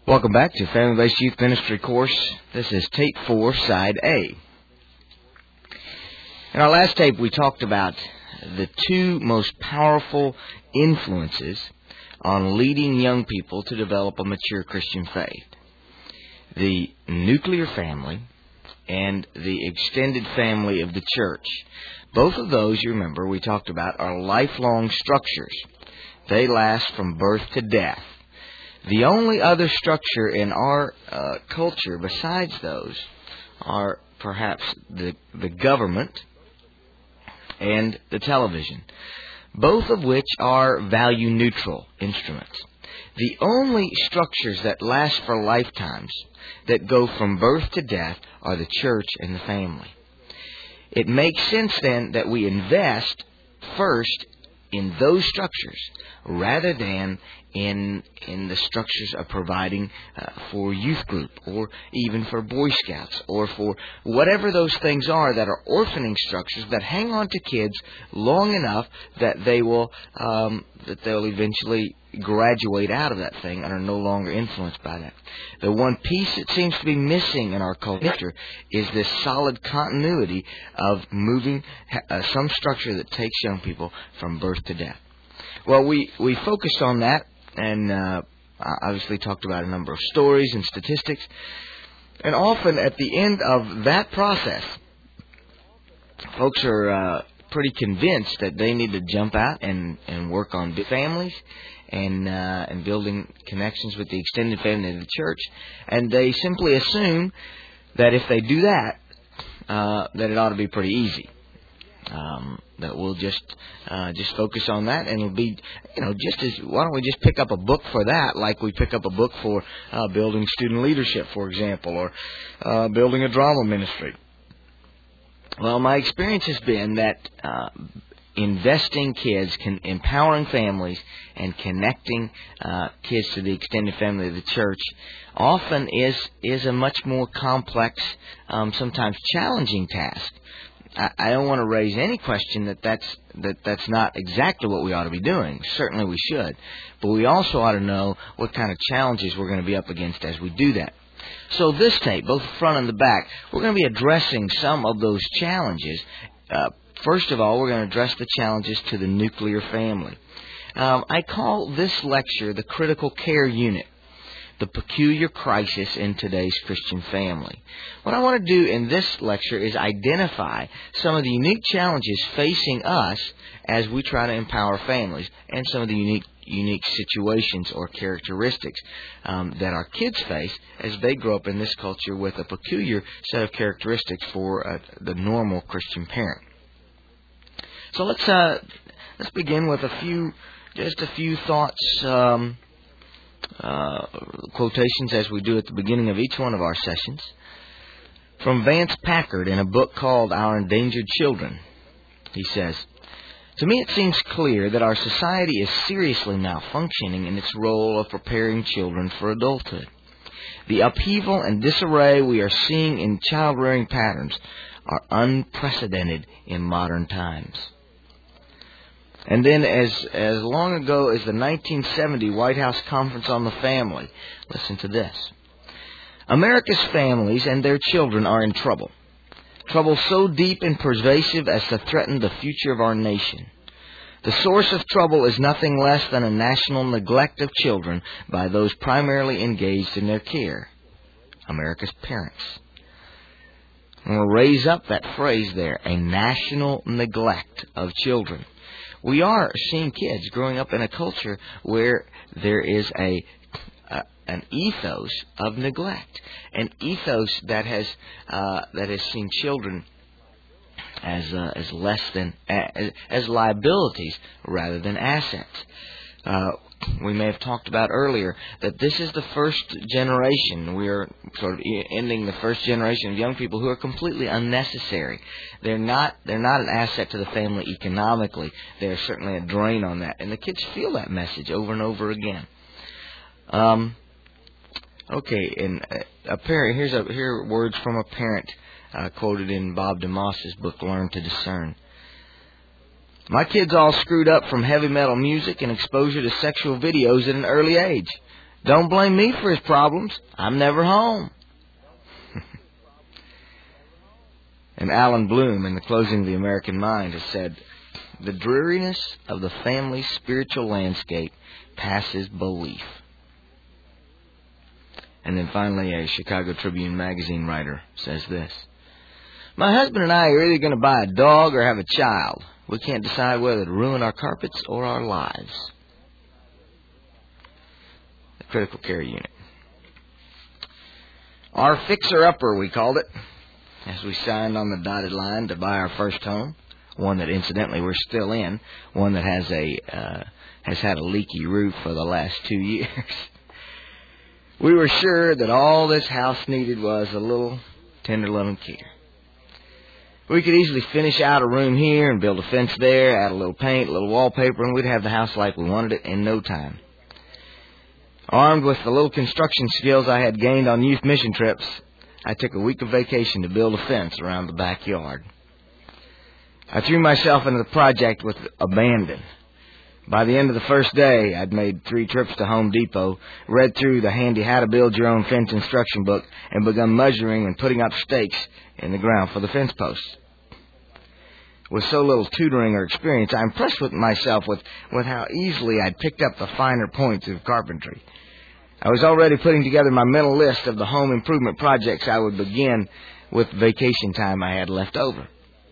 Welcome back to Family-Based Youth Ministry course. This is Tape 4, Side A. In our last tape, we talked about the two most powerful influences on leading young people to develop a mature Christian faith. The nuclear family and the extended family of the church. Both of those, you remember, we talked about, are lifelong structures. They last from birth to death. The only other structure in our culture besides those are perhaps the government and the television, both of which are value-neutral instruments. The only structures that last for lifetimes, that go from birth to death, are the church and the family. It makes sense then that we invest first in those structures rather than in the structures of providing for youth group or even for Boy Scouts or for whatever those things are that are orphaning structures that hang on to kids long enough that they'll eventually graduate out of that thing and are no longer influenced by that. The one piece that seems to be missing in our culture is this solid continuity of moving some structure that takes young people from birth to death. Well, we focused on that and obviously talked about a number of stories and statistics. And often at the end of that process, folks are pretty convinced that they need to jump out and work on families and building connections with the extended family of the church. And they simply assume that if they do that, that it ought to be pretty easy. That we'll just focus on that, and it'll be, why don't we just pick up a book for that, like we pick up a book for building student leadership, for example, or building a drama ministry. Well, my experience has been that investing kids, empowering families, and connecting kids to the extended family of the church often is a much more complex, sometimes challenging task. I don't want to raise any question that's not exactly what we ought to be doing. Certainly we should. But we also ought to know what kind of challenges we're going to be up against as we do that. So this tape, both the front and the back, we're going to be addressing some of those challenges. First of all, we're going to address the challenges to the nuclear family. I call this lecture the Critical Care Unit, the peculiar crisis in today's Christian family. What I want to do in this lecture is identify some of the unique challenges facing us as we try to empower families, and some of the unique situations or characteristics that our kids face as they grow up in this culture with a peculiar set of characteristics for the normal Christian parent. So let's begin with just a few thoughts, quotations as we do at the beginning of each one of our sessions. From Vance Packard in a book called Our Endangered Children, he says, "To me it seems clear that our society is seriously malfunctioning in its role of preparing children for adulthood. The upheaval and disarray we are seeing in child-rearing patterns are unprecedented in modern times." And then as long ago as the 1970 White House Conference on the Family, listen to this. "America's families and their children are in trouble. Trouble so deep and pervasive as to threaten the future of our nation. The source of trouble is nothing less than a national neglect of children by those primarily engaged in their care, America's parents." I'm going to raise up that phrase there, a national neglect of children. We are seeing kids growing up in a culture where there is an ethos of neglect, an ethos that has seen children as less than as liabilities rather than assets. We may have talked about earlier that this is the first generation. We are sort of ending the first generation of young people who are completely unnecessary. They're not an asset to the family economically. They're certainly a drain on that. And the kids feel that message over and over again. Okay, and a parent, here are words from a parent quoted in Bob DeMoss's book, Learn to Discern. "My kids all screwed up from heavy metal music and exposure to sexual videos at an early age. Don't blame me for his problems. I'm never home. And Alan Bloom, in The Closing of the American Mind, has said, the dreariness of the family's spiritual landscape passes belief. And then finally, a Chicago Tribune magazine writer says this, my husband and I are either going to buy a dog or have a child. We can't decide whether to ruin our carpets or our lives. The critical care unit. Our fixer-upper, we called it, as we signed on the dotted line to buy our first home, one that incidentally we're still in, one that has had a leaky roof for the last 2 years. We were sure that all this house needed was a little tender loving care. We could easily finish out a room here and build a fence there, add a little paint, a little wallpaper, and we'd have the house like we wanted it in no time. Armed with the little construction skills I had gained on youth mission trips, I took a week of vacation to build a fence around the backyard. I threw myself into the project with abandon. By the end of the first day, I'd made 3 trips to Home Depot, read through the handy How to Build Your Own Fence instruction book, and begun measuring and putting up stakes in the ground for the fence posts. With so little tutoring or experience, I impressed with myself with how easily I'd picked up the finer points of carpentry. I was already putting together my mental list of the home improvement projects I would begin with vacation time I had left over.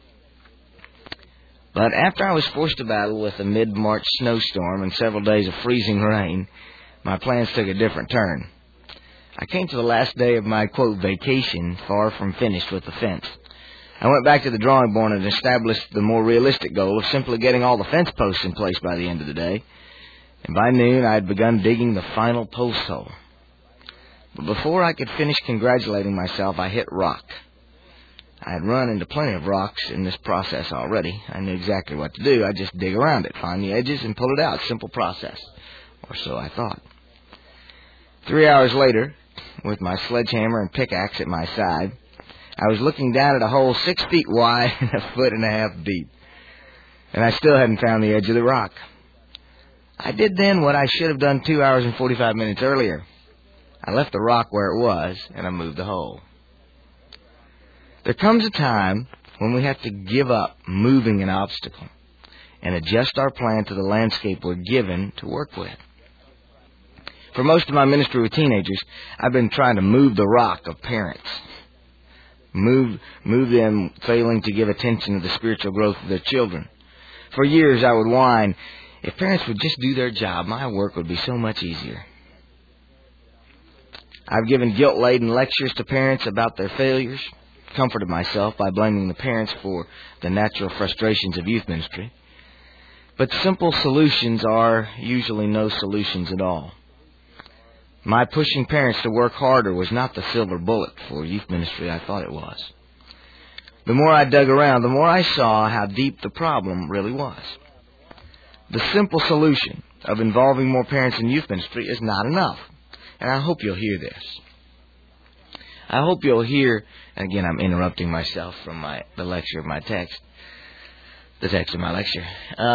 But after I was forced to battle with a mid-March snowstorm and several days of freezing rain, my plans took a different turn. I came to the last day of my, quote, vacation, far from finished with the fence. I went back to the drawing board and established the more realistic goal of simply getting all the fence posts in place by the end of the day. And by noon, I had begun digging the final post hole. But before I could finish congratulating myself, I hit rock. I had run into plenty of rocks in this process already. I knew exactly what to do. I'd just dig around it, find the edges, and pull it out. Simple process. Or so I thought. 3 hours later, with my sledgehammer and pickaxe at my side, I was looking down at a hole 6 feet wide and 1.5 feet deep. And I still hadn't found the edge of the rock. I did then what I should have done 2 hours and 45 minutes earlier. I left the rock where it was, and I moved the hole. There comes a time when we have to give up moving an obstacle and adjust our plan to the landscape we're given to work with. For most of my ministry with teenagers, I've been trying to move the rock of parents. Move them failing to give attention to the spiritual growth of their children. For years I would whine, if parents would just do their job, my work would be so much easier. I've given guilt-laden lectures to parents about their failures, comforted myself by blaming the parents for the natural frustrations of youth ministry. But simple solutions are usually no solutions at all. My pushing parents to work harder was not the silver bullet for youth ministry I thought it was. The more I dug around, the more I saw how deep the problem really was. The simple solution of involving more parents in youth ministry is not enough. And I hope you'll hear this. I hope you'll hear, and again I'm interrupting myself from the lecture of my text, the text of my lecture.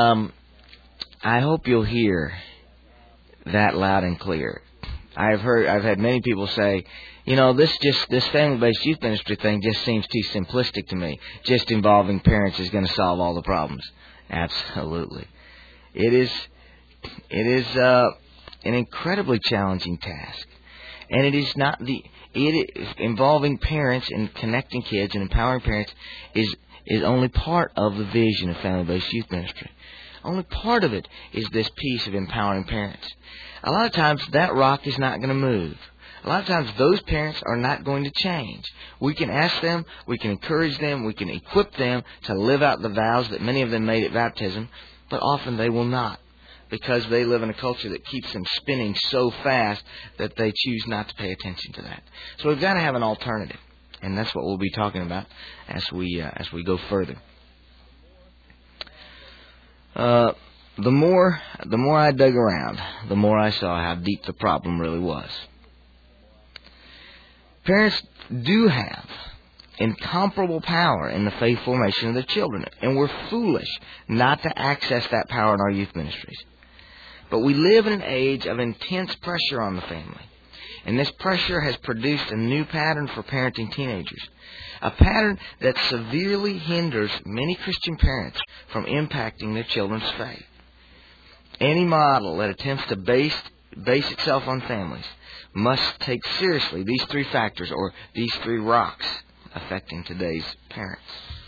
I hope you'll hear that loud and clear. I've had many people say, this family-based youth ministry thing just seems too simplistic to me. Just involving parents is going to solve all the problems. Absolutely. It is an incredibly challenging task. And it is involving parents and connecting kids and empowering parents is only part of the vision of family-based youth ministry. Only part of it is this piece of empowering parents. A lot of times that rock is not going to move. A lot of times those parents are not going to change. We can ask them, we can encourage them, we can equip them to live out the vows that many of them made at baptism, but often they will not, because they live in a culture that keeps them spinning so fast that they choose not to pay attention to that. So we've got to have an alternative, and that's what we'll be talking about as we go further. The more I dug around, the more I saw how deep the problem really was. Parents do have incomparable power in the faith formation of their children, and we're foolish not to access that power in our youth ministries. But we live in an age of intense pressure on the family. And this pressure has produced a new pattern for parenting teenagers. A pattern that severely hinders many Christian parents from impacting their children's faith. Any model that attempts to base itself on families must take seriously these three factors, or these three rocks, affecting today's parents.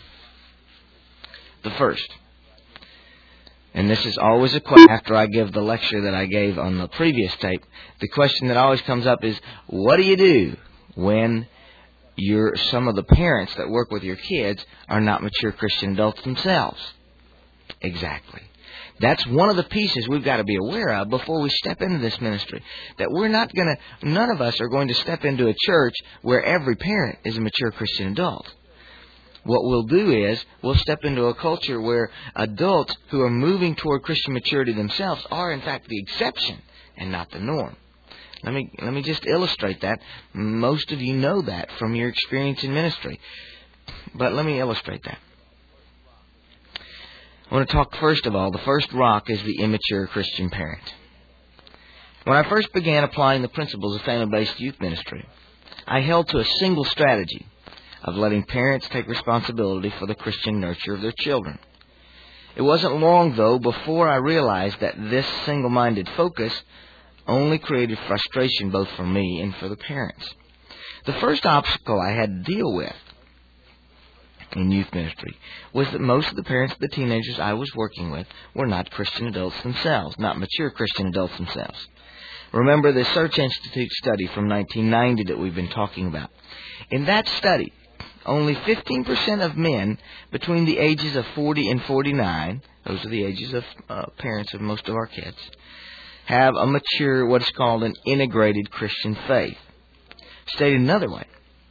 The first, and this is always a question after I give the lecture that I gave on the previous tape, the question that always comes up is, what do you do when some of the parents that work with your kids are not mature Christian adults themselves? Exactly. That's one of the pieces we've got to be aware of before we step into this ministry. That none of us are going to step into a church where every parent is a mature Christian adult. What we'll do is, we'll step into a culture where adults who are moving toward Christian maturity themselves are in fact the exception and not the norm. Let me just illustrate that. Most of you know that from your experience in ministry. But let me illustrate that. I want to talk first of all, the first rock is the immature Christian parent. When I first began applying the principles of family-based youth ministry, I held to a single strategy of letting parents take responsibility for the Christian nurture of their children. It wasn't long, though, before I realized that this single-minded focus only created frustration both for me and for the parents. The first obstacle I had to deal with in youth ministry was that most of the parents of the teenagers I was working with were not Christian adults themselves, not mature Christian adults themselves. Remember the Search Institute study from 1990 that we've been talking about. In that study, only 15% of men between the ages of 40 and 49, those are the ages of parents of most of our kids, have a mature, what is called an integrated Christian faith. Stated another way,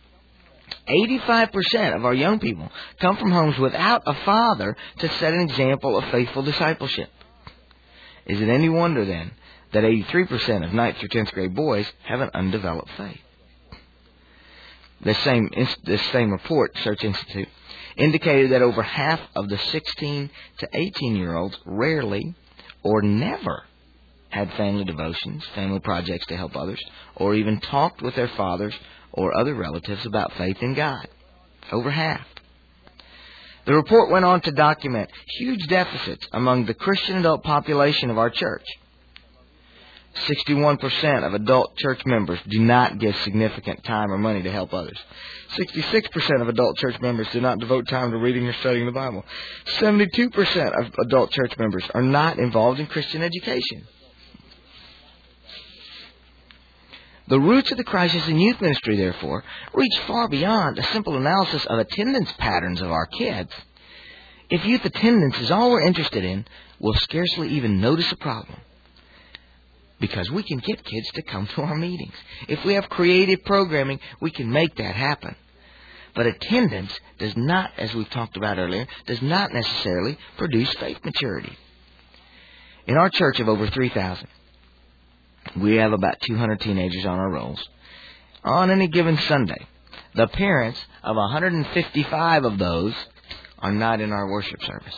85% of our young people come from homes without a father to set an example of faithful discipleship. Is it any wonder, then, that 83% of 9th through 10th grade boys have an undeveloped faith? This same report, Search Institute, indicated that over half of the 16 to 18-year-olds rarely or never had family devotions, family projects to help others, or even talked with their fathers or other relatives about faith in God. Over half. The report went on to document huge deficits among the Christian adult population of our church. 61% of adult church members do not give significant time or money to help others. 66% of adult church members do not devote time to reading or studying the Bible. 72% of adult church members are not involved in Christian education. The roots of the crisis in youth ministry, therefore, reach far beyond a simple analysis of attendance patterns of our kids. If youth attendance is all we're interested in, we'll scarcely even notice a problem. Because we can get kids to come to our meetings. If we have creative programming, we can make that happen. But attendance does not, as we've talked about earlier, does not necessarily produce faith maturity. In our church of over 3,000, we have about 200 teenagers on our rolls. On any given Sunday, the parents of 155 of those are not in our worship service.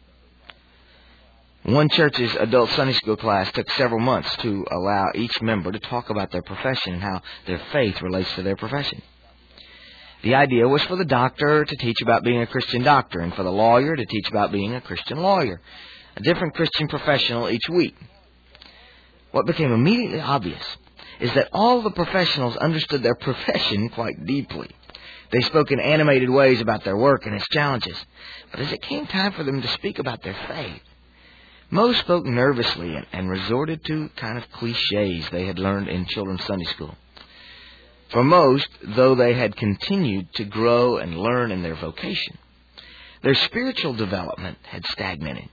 One church's adult Sunday school class took several months to allow each member to talk about their profession and how their faith relates to their profession. The idea was for the doctor to teach about being a Christian doctor and for the lawyer to teach about being a Christian lawyer, a different Christian professional each week. What became immediately obvious is that all the professionals understood their profession quite deeply. They spoke in animated ways about their work and its challenges. But as it came time for them to speak about their faith, most spoke nervously and resorted to kind of cliches they had learned in children's Sunday school. For most, though they had continued to grow and learn in their vocation, their spiritual development had stagnated.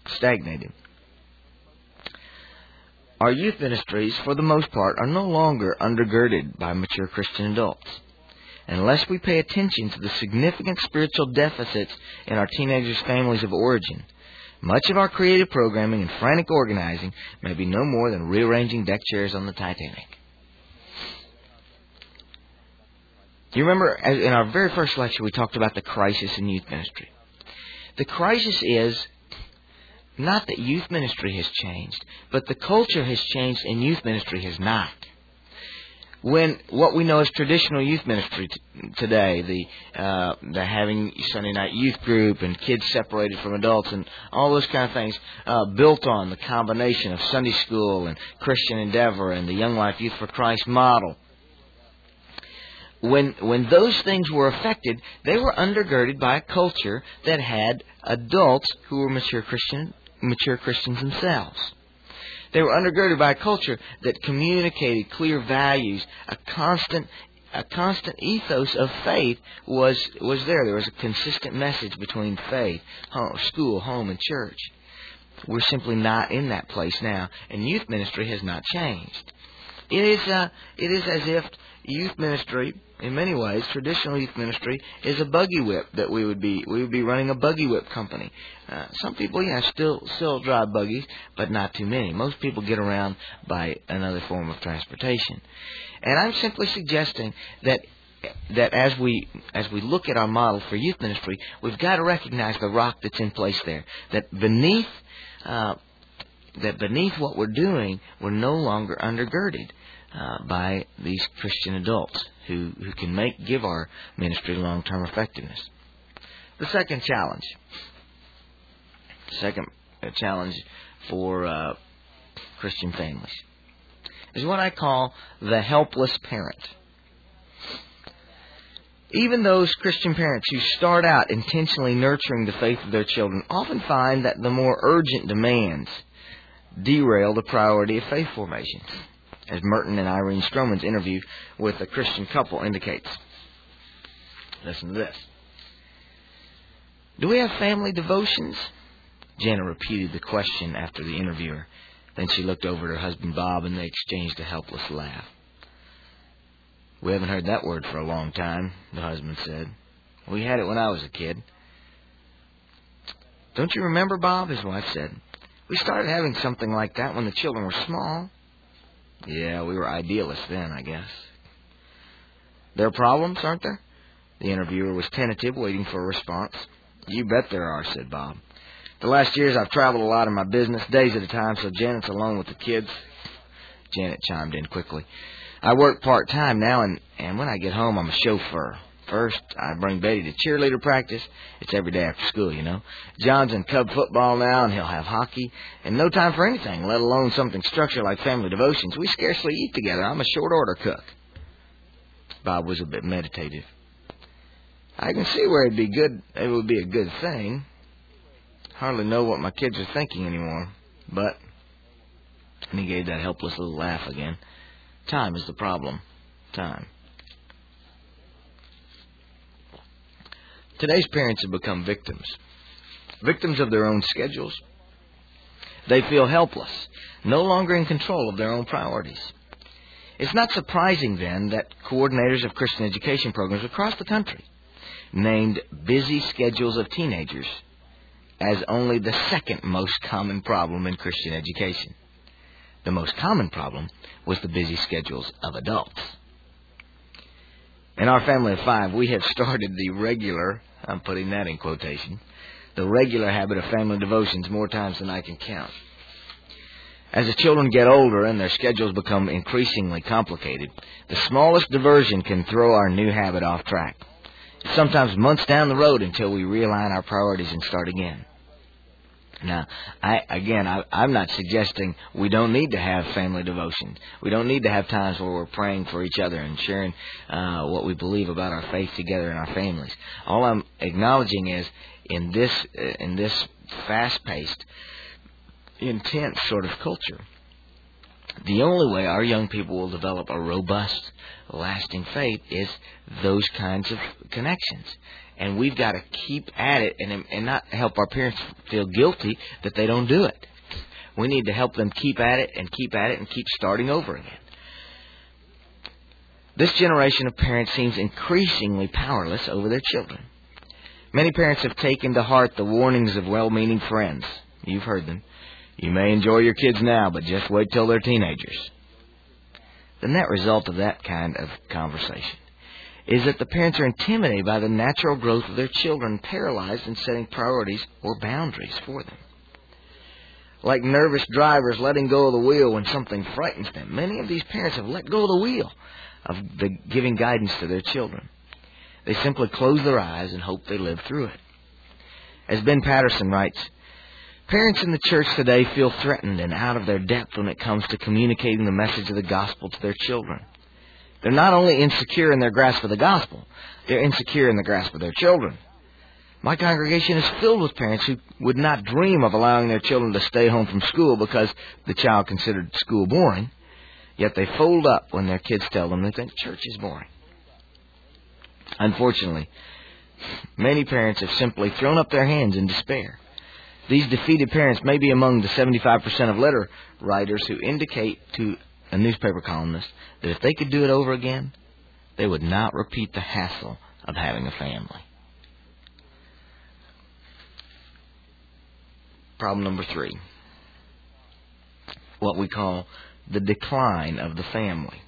Our youth ministries, for the most part, are no longer undergirded by mature Christian adults. Unless we pay attention to the significant spiritual deficits in our teenagers' families of origin, much of our creative programming and frantic organizing may be no more than rearranging deck chairs on the Titanic. Do you remember, in our very first lecture, we talked about the crisis in youth ministry. The crisis is not that youth ministry has changed, but the culture has changed and youth ministry has not. When what we know as traditional youth ministry today, the having Sunday night youth group and kids separated from adults and all those kind of things, built on the combination of Sunday school and Christian Endeavor and the Young Life Youth for Christ model. When those things were affected, they were undergirded by a culture that had adults who were mature Christians themselves. They were undergirded by a culture that communicated clear values. A constant ethos of faith was there. There was a consistent message between faith, school, home, and church. We're simply not in that place now, and youth ministry has not changed. It is as if youth ministry, in many ways, traditional youth ministry, is a buggy whip that we would be running a buggy whip company. Some people, still drive buggies, but not too many. Most people get around by another form of transportation. And I'm simply suggesting that as we look at our model for youth ministry, we've got to recognize the rock that's in place there. That beneath what we're doing, we're no longer undergirded by these Christian adults who can give our ministry long-term effectiveness. The second challenge for Christian families is what I call the helpless parent. Even those Christian parents who start out intentionally nurturing the faith of their children often find that the more urgent demands derail the priority of faith formation, as Merton and Irene Stroman's interview with a Christian couple indicates. Listen to this. Do we have family devotions? Jana repeated the question after the interviewer. Then she looked over at her husband Bob and they exchanged a helpless laugh. We haven't heard that word for a long time, the husband said. We had it when I was a kid. Don't you remember, Bob? His wife said. We started having something like that when the children were small. Yeah, we were idealists then, I guess. There are problems, aren't there? The interviewer was tentative, waiting for a response. You bet there are, said Bob. The last years I've traveled a lot in my business, days at a time, so Janet's alone with the kids. Janet chimed in quickly. I work part-time now, and when I get home, I'm a chauffeur. First, I bring Betty to cheerleader practice. It's every day after school, John's in Cub football now, and he'll have hockey. And no time for anything, let alone something structured like family devotions. We scarcely eat together. I'm a short-order cook. Bob was a bit meditative. I can see where it would be a good thing. Hardly know what my kids are thinking anymore. But, and he gave that helpless little laugh again. Time is the problem. Time. Today's parents have become victims of their own schedules. They feel helpless, no longer in control of their own priorities. It's not surprising, then, that coordinators of Christian education programs across the country named busy schedules of teenagers as only the second most common problem in Christian education. The most common problem was the busy schedules of adults. In our family of 5, we have started the regular, I'm putting that in quotation, the regular habit of family devotions more times than I can count. As the children get older and their schedules become increasingly complicated, the smallest diversion can throw our new habit off track. It's sometimes months down the road until we realign our priorities and start again. Now, I'm not suggesting we don't need to have family devotion. We don't need to have times where we're praying for each other and sharing what we believe about our faith together in our families. All I'm acknowledging is in this fast-paced, intense sort of culture, the only way our young people will develop a robust, lasting faith is those kinds of connections. And we've got to keep at it and not help our parents feel guilty that they don't do it. We need to help them keep at it and keep starting over again. This generation of parents seems increasingly powerless over their children. Many parents have taken to heart the warnings of well-meaning friends. You've heard them. You may enjoy your kids now, but just wait till they're teenagers. The net result of that kind of conversation is that the parents are intimidated by the natural growth of their children, paralyzed in setting priorities or boundaries for them. like nervous drivers letting go of the wheel when something frightens them. Many of these parents have let go of the wheel of giving guidance to their children. They simply close their eyes and hope they live through it. As Ben Patterson writes, parents in the church today feel threatened and out of their depth when it comes to communicating the message of the gospel to their children. They're not only insecure in their grasp of the gospel, they're insecure in the grasp of their children. My congregation is filled with parents who would not dream of allowing their children to stay home from school because the child considered school boring, yet they fold up when their kids tell them they think church is boring. Unfortunately, many parents have simply thrown up their hands in despair. These defeated parents may be among the 75% of letter writers who indicate to a newspaper columnist that if they could do it over again, they would not repeat the hassle of having a family. Problem number 3. What we call the decline of the family.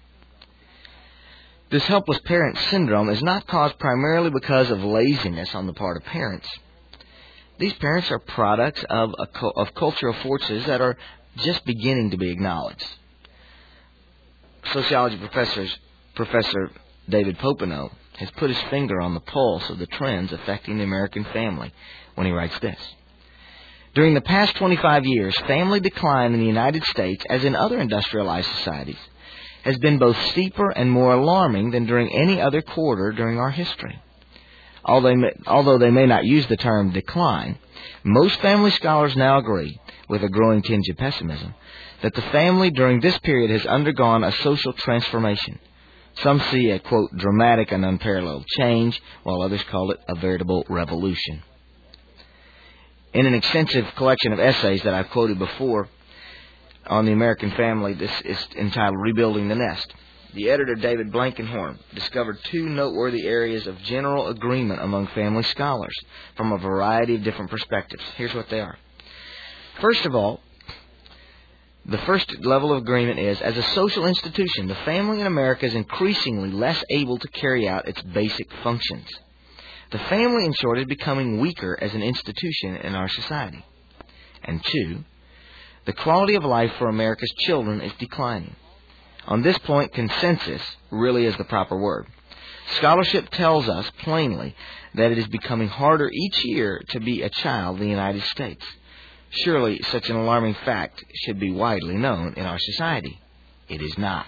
This helpless parent syndrome is not caused primarily because of laziness on the part of parents. These parents are products of cultural forces that are just beginning to be acknowledged. Sociology Professor David Popenoe has put his finger on the pulse of the trends affecting the American family when he writes this. During the past 25 years, family decline in the United States, as in other industrialized societies, has been both steeper and more alarming than during any other quarter during our history. Although they may not use the term decline, most family scholars now agree, with a growing tinge of pessimism, that the family during this period has undergone a social transformation. Some see a, quote, dramatic and unparalleled change, while others call it a veritable revolution. In an extensive collection of essays that I've quoted before on the American family, this is entitled Rebuilding the Nest. The editor, David Blankenhorn, discovered 2 noteworthy areas of general agreement among family scholars from a variety of different perspectives. Here's what they are. First of all, the first level of agreement is, as a social institution, the family in America is increasingly less able to carry out its basic functions. The family, in short, is becoming weaker as an institution in our society. And 2, the quality of life for America's children is declining. On this point, consensus really is the proper word. Scholarship tells us plainly that it is becoming harder each year to be a child in the United States. Surely such an alarming fact should be widely known in our society. It is not.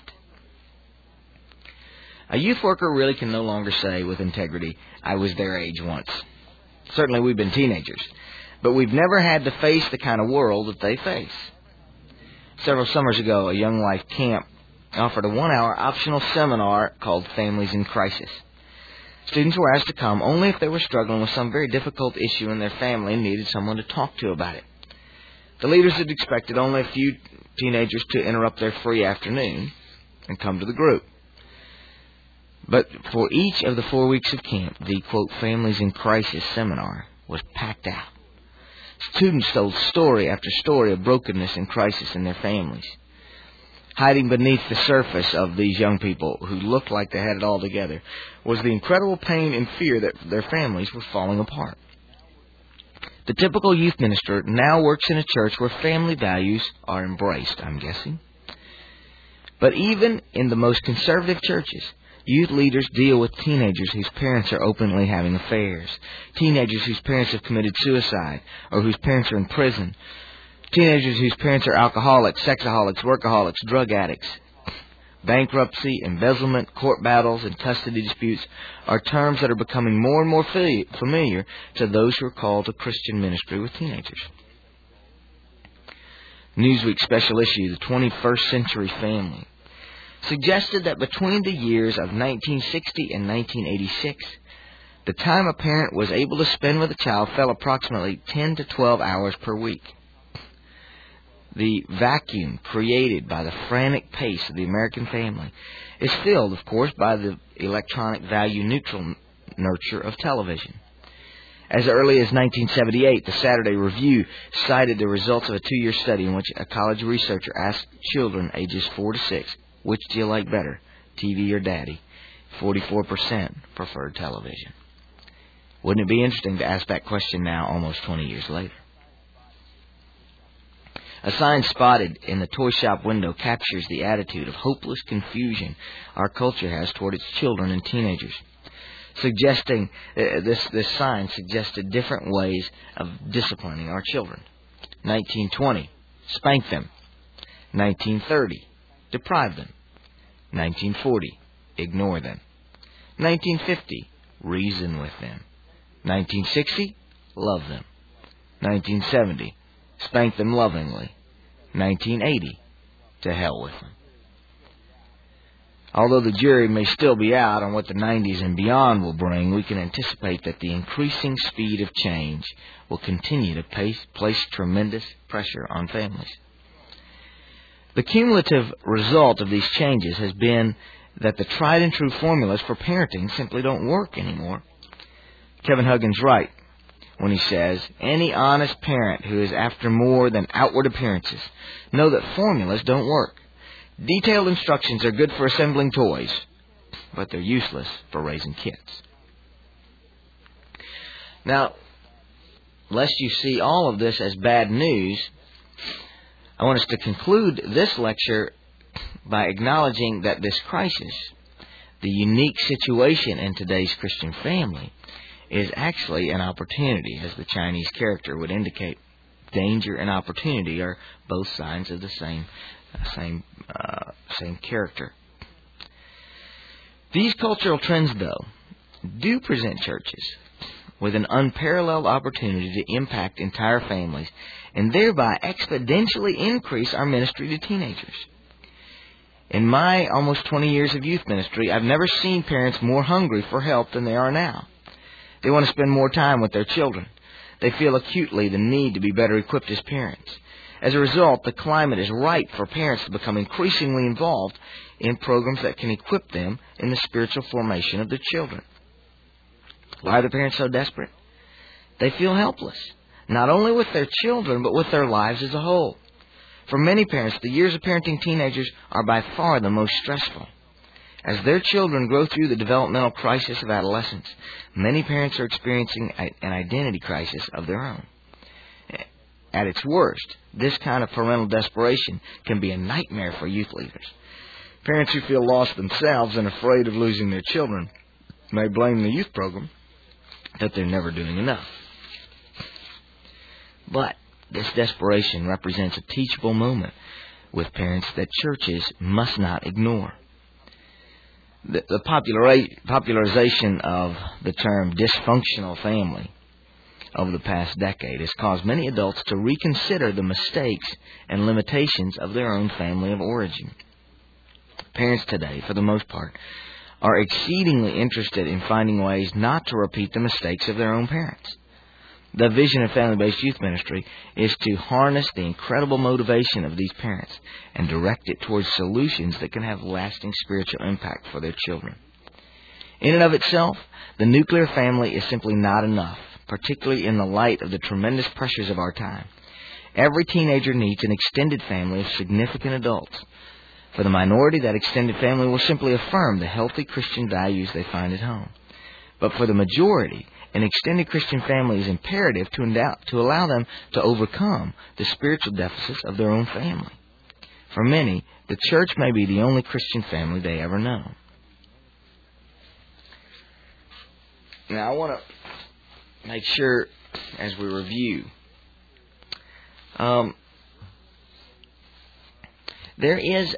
A youth worker really can no longer say with integrity, I was their age once. Certainly we've been teenagers, but we've never had to face the kind of world that they face. Several summers ago, a Young Life camp offered a 1-hour optional seminar called Families in Crisis. Students were asked to come only if they were struggling with some very difficult issue in their family and needed someone to talk to about it. The leaders had expected only a few teenagers to interrupt their free afternoon and come to the group. But for each of the 4 weeks of camp, the, quote, Families in Crisis seminar was packed out. Students told story after story of brokenness and crisis in their families. Hiding beneath the surface of these young people who looked like they had it all together was the incredible pain and fear that their families were falling apart. The typical youth minister now works in a church where family values are embraced, I'm guessing. But even in the most conservative churches, youth leaders deal with teenagers whose parents are openly having affairs, teenagers whose parents have committed suicide or whose parents are in prison, teenagers whose parents are alcoholics, sexaholics, workaholics, drug addicts. Bankruptcy, embezzlement, court battles, and custody disputes are terms that are becoming more and more familiar to those who are called to Christian ministry with teenagers. Newsweek's special issue, The 21st Century Family, suggested that between the years of 1960 and 1986, the time a parent was able to spend with a child fell approximately 10 to 12 hours per week. The vacuum created by the frantic pace of the American family is filled, of course, by the electronic value-neutral nurture of television. As early as 1978, the Saturday Review cited the results of a 2-year study in which a college researcher asked children ages 4 to 6, which do you like better, TV or daddy? 44% preferred television. Wouldn't it be interesting to ask that question now, almost 20 years later? A sign spotted in the toy shop window captures the attitude of hopeless confusion our culture has toward its children and teenagers. Suggesting this sign suggested different ways of disciplining our children. 1920, spank them. 1930, deprive them. 1940, ignore them. 1950, reason with them. 1960, love them. 1970, spank them lovingly. 1980, to hell with them. Although the jury may still be out on what the 90s and beyond will bring, we can anticipate that the increasing speed of change will continue to place tremendous pressure on families. The cumulative result of these changes has been that the tried and true formulas for parenting simply don't work anymore. Kevin Huggins right when he says, any honest parent who is after more than outward appearances know that formulas don't work. Detailed instructions are good for assembling toys, but they're useless for raising kids. Now, lest you see all of this as bad news, I want us to conclude this lecture by acknowledging that this crisis, the unique situation in today's Christian family, is actually an opportunity, as the Chinese character would indicate. Danger and opportunity are both signs of the same character. These cultural trends, though, do present churches with an unparalleled opportunity to impact entire families and thereby exponentially increase our ministry to teenagers. In my almost 20 years of youth ministry, I've never seen parents more hungry for help than they are now. They want to spend more time with their children. They feel acutely the need to be better equipped as parents. As a result, the climate is ripe for parents to become increasingly involved in programs that can equip them in the spiritual formation of their children. Why are the parents so desperate? They feel helpless, not only with their children, but with their lives as a whole. For many parents, the years of parenting teenagers are by far the most stressful. As their children grow through the developmental crisis of adolescence, many parents are experiencing an identity crisis of their own. At its worst, this kind of parental desperation can be a nightmare for youth leaders. Parents who feel lost themselves and afraid of losing their children may blame the youth program that they're never doing enough. But this desperation represents a teachable moment with parents that churches must not ignore. The popularization of the term dysfunctional family over the past decade has caused many adults to reconsider the mistakes and limitations of their own family of origin. Parents today, for the most part, are exceedingly interested in finding ways not to repeat the mistakes of their own parents. The vision of family-based youth ministry is to harness the incredible motivation of these parents and direct it towards solutions that can have lasting spiritual impact for their children. In and of itself, the nuclear family is simply not enough, particularly in the light of the tremendous pressures of our time. Every teenager needs an extended family of significant adults. For the minority, that extended family will simply affirm the healthy Christian values they find at home. But for the majority, an extended Christian family is imperative to allow them to overcome the spiritual deficits of their own family. For many, the church may be the only Christian family they ever know. Now, I want to make sure, as we review, there is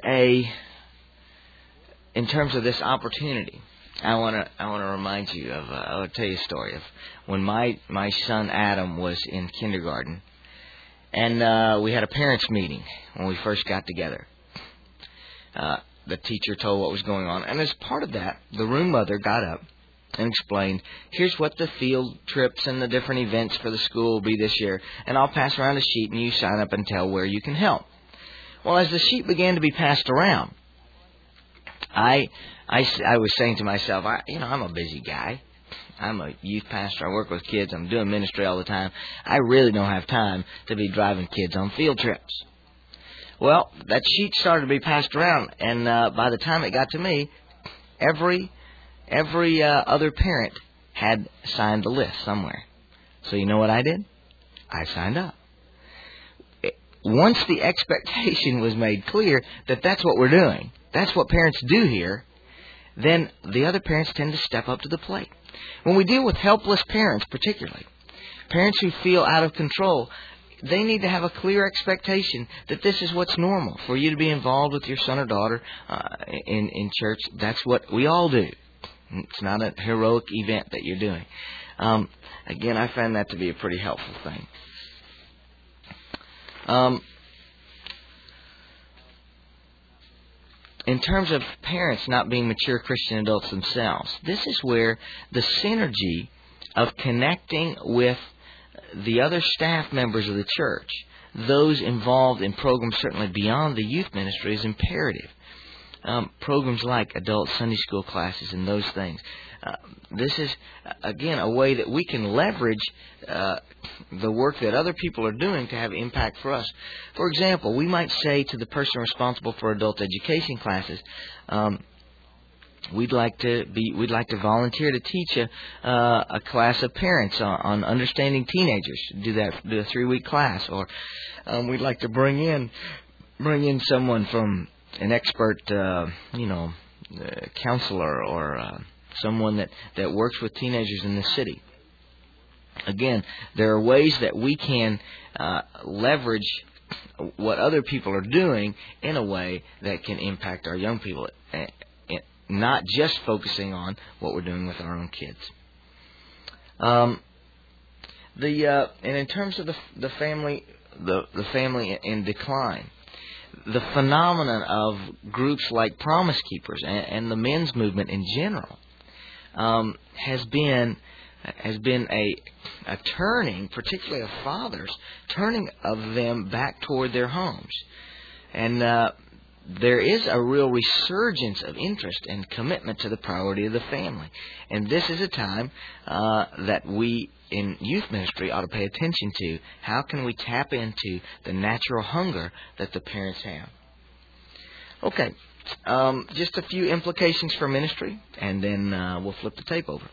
in terms of this opportunity, I want to remind you of. I'll tell you a story of when my son Adam was in kindergarten, and we had a parents' meeting when we first got together. The teacher told what was going on, and as part of that, the room mother got up and explained, "Here's what the field trips and the different events for the school will be this year, and I'll pass around a sheet, and you sign up and tell where you can help." Well, as the sheet began to be passed around, I was saying to myself, I'm a busy guy. I'm a youth pastor. I work with kids. I'm doing ministry all the time. I really don't have time to be driving kids on field trips. Well, that sheet started to be passed around, and by the time it got to me, every other parent had signed the list somewhere. So you know what I did? I signed up. once the expectation was made clear that that's what we're doing, that's what parents do here, then the other parents tend to step up to the plate. When we deal with helpless parents particularly, parents who feel out of control, they need to have a clear expectation that this is what's normal. For you to be involved with your son or daughter in church, that's what we all do. It's not a heroic event that you're doing. Again, I find that to be a pretty helpful thing. In terms of parents not being mature Christian adults themselves, this is where the synergy of connecting with the other staff members of the church, those involved in programs certainly beyond the youth ministry, is imperative. Programs like adult Sunday school classes and those things. This is, again, a way that we can leverage the work that other people are doing to have impact for us. For example, we might say to the person responsible for adult education classes, we'd like to volunteer to teach a class of parents on understanding teenagers. Do a 3-week class, or we'd like to bring in someone from an expert, counselor or someone that works with teenagers in the city. Again, there are ways that we can leverage what other people are doing in a way that can impact our young people, not just focusing on what we're doing with our own kids. And in terms of the family in decline, the phenomenon of groups like Promise Keepers and the men's movement in general has been a turning, particularly of fathers, turning of them back toward their homes. And there is a real resurgence of interest and commitment to the priority of the family. And this is a time that we in youth ministry ought to pay attention to. How can we tap into the natural hunger that the parents have? Okay, just a few implications for ministry, and then we'll flip the tape over.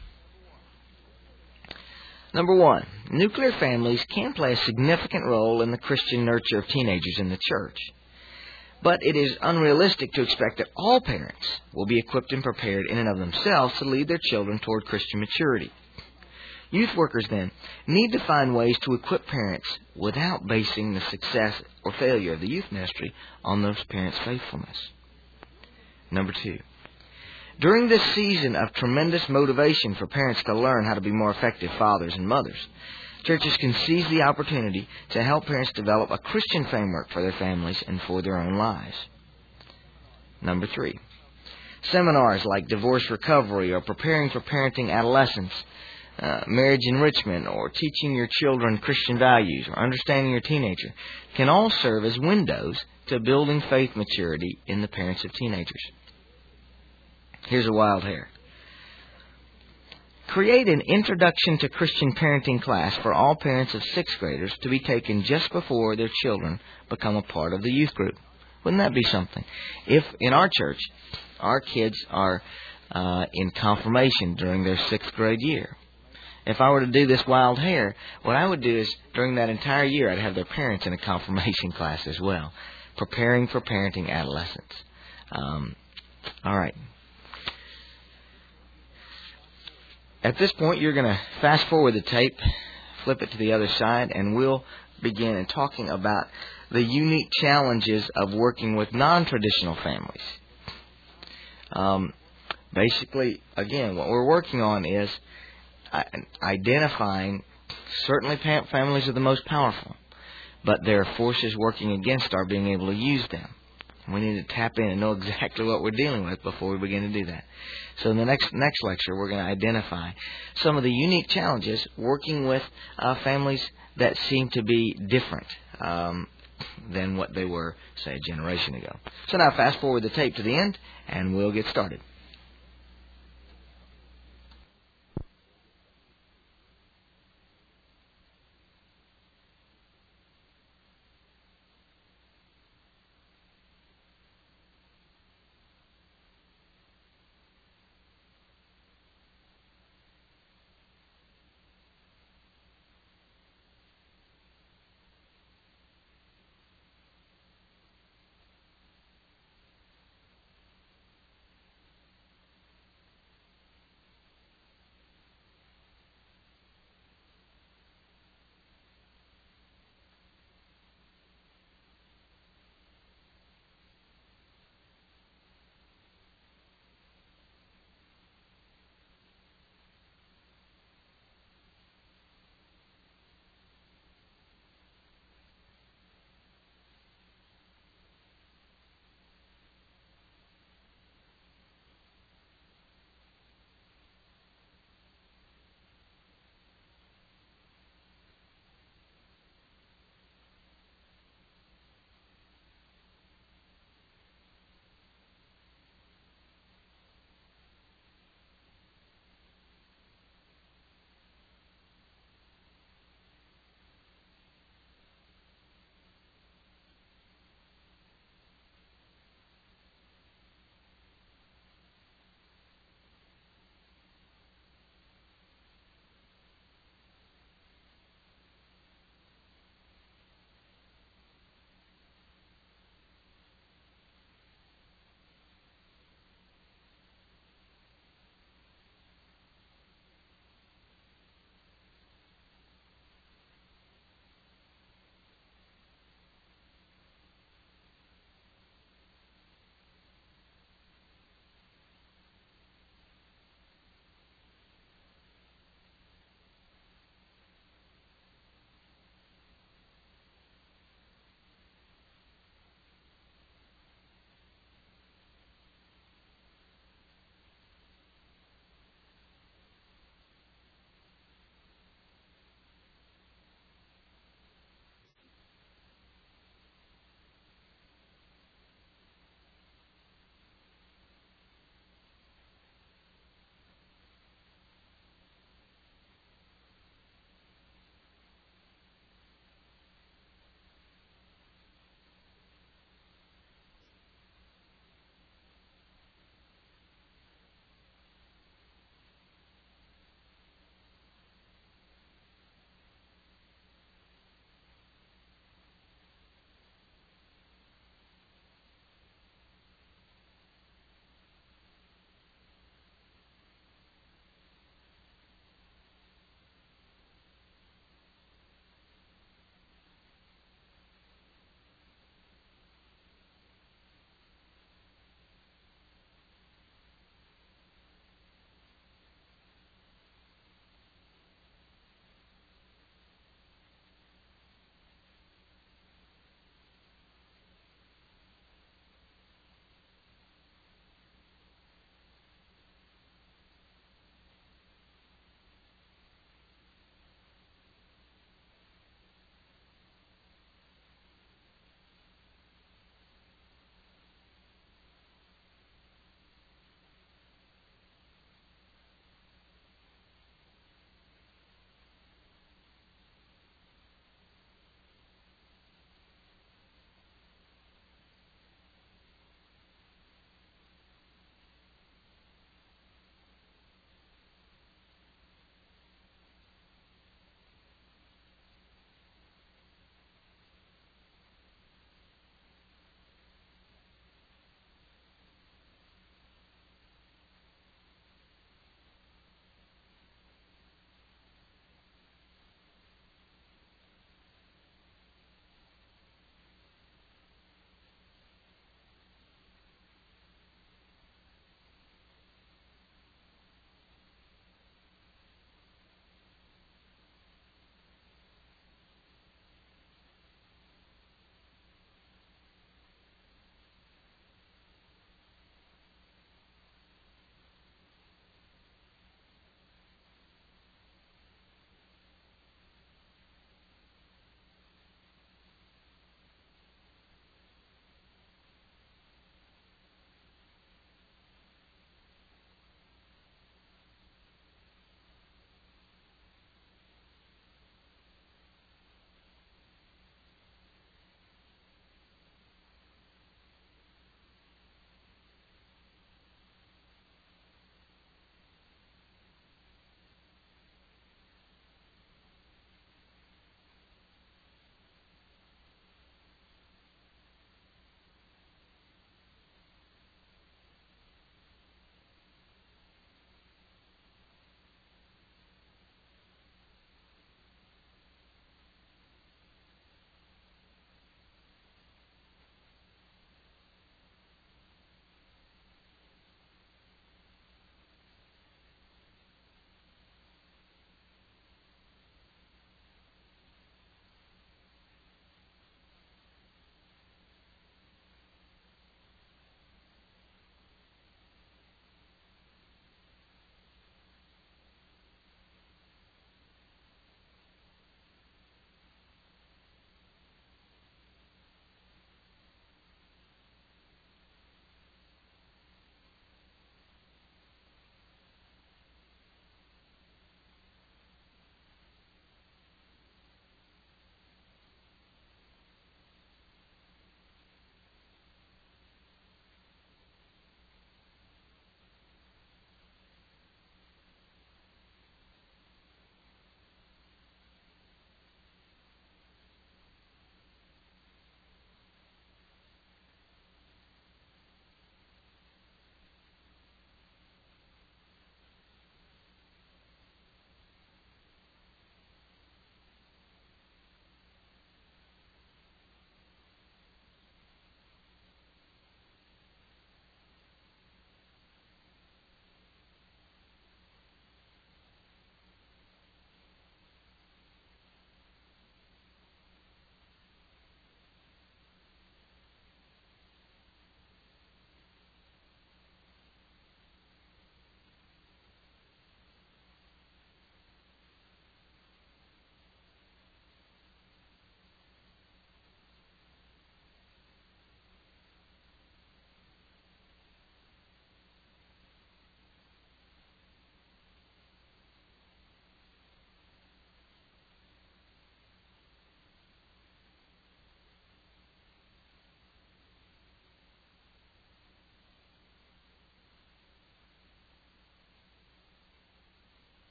Number 1, nuclear families can play a significant role in the Christian nurture of teenagers in the church. But it is unrealistic to expect that all parents will be equipped and prepared in and of themselves to lead their children toward Christian maturity. Youth workers, then, need to find ways to equip parents without basing the success or failure of the youth ministry on those parents' faithfulness. Number 2, during this season of tremendous motivation for parents to learn how to be more effective fathers and mothers, churches can seize the opportunity to help parents develop a Christian framework for their families and for their own lives. Number 3, seminars like divorce recovery or preparing for parenting adolescents, marriage enrichment, or teaching your children Christian values, or understanding your teenager, can all serve as windows to building faith maturity in the parents of teenagers. Here's a wild hair. Create an Introduction to Christian Parenting class for all parents of 6th graders to be taken just before their children become a part of the youth group. Wouldn't that be something? If in our church, our kids are in confirmation during their 6th grade year, if I were to do this wild hair, what I would do is during that entire year I'd have their parents in a confirmation class as well, preparing for parenting adolescents. All right. At this point, you're going to fast forward the tape, flip it to the other side, and we'll begin in talking about the unique challenges of working with non-traditional families. Basically, again, what we're working on is identifying, certainly families are the most powerful, but there are forces working against our being able to use them. We need to tap in and know exactly what we're dealing with before we begin to do that. So in the next lecture, we're going to identify some of the unique challenges working with families that seem to be different than what they were, say, a generation ago. So now fast forward the tape to the end, and we'll get started.